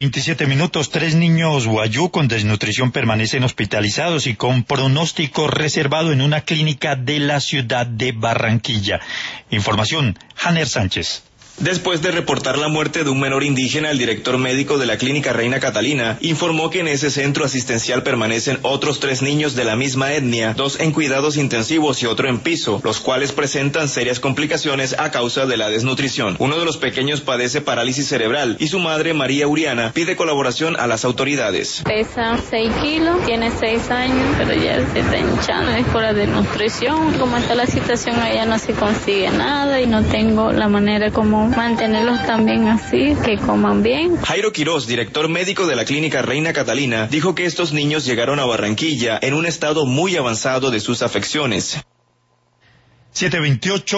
27 minutos, 3 niños guayú con desnutrición permanecen hospitalizados y con pronóstico reservado en una clínica de la ciudad de Barranquilla. Información, Janer Sánchez. Después de reportar la muerte de un menor indígena, el director médico de la clínica Reina Catalina informó que en ese centro asistencial permanecen otros 3 niños de la misma etnia, 2 en cuidados intensivos y otro en piso, los cuales presentan serias complicaciones a causa de la desnutrición. Uno de los pequeños padece parálisis cerebral y su madre, María Uriana, pide colaboración a las autoridades. Pesa 6 kilos, tiene 6 años, pero ya se está hinchando, es por la desnutrición. Como está la situación allá no se consigue nada y no tengo la manera como mantenerlos también así, que coman bien. Jairo Quiroz, director médico de la clínica Reina Catalina, dijo que estos niños llegaron a Barranquilla en un estado muy avanzado de sus afecciones. 7:28